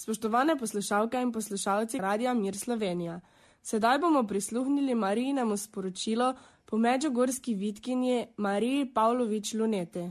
Spoštovane poslušalke in poslušalci Radia Mir Slovenija. Sedaj bomo prisluhnili Marijinemu sporočilu po medžugorski vitkinji Mariji Pavlović Lunete.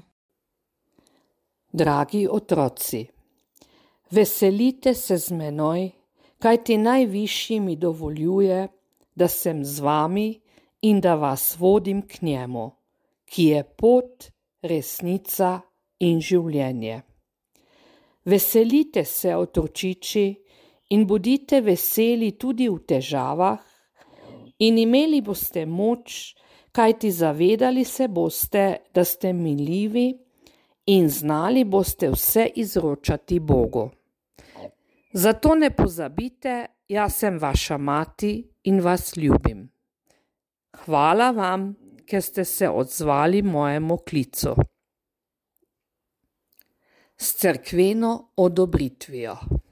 Dragi otroci, veselite se z menoj, kajti najvišji mi dovoljuje, da sem z vami in da vas vodim k njemu, ki je pot, resnica in življenje. Veselite se, otročiči, in bodite veseli tudi v težavah in imeli boste moč, kajti zavedali se boste, da ste miljivi in znali boste vse izročati Bogu. Zato ne pozabite, jaz sem vaša mati in vas ljubim. Hvala vam, ker ste se odzvali mojemu klicu. S cerkveno odobritvijo.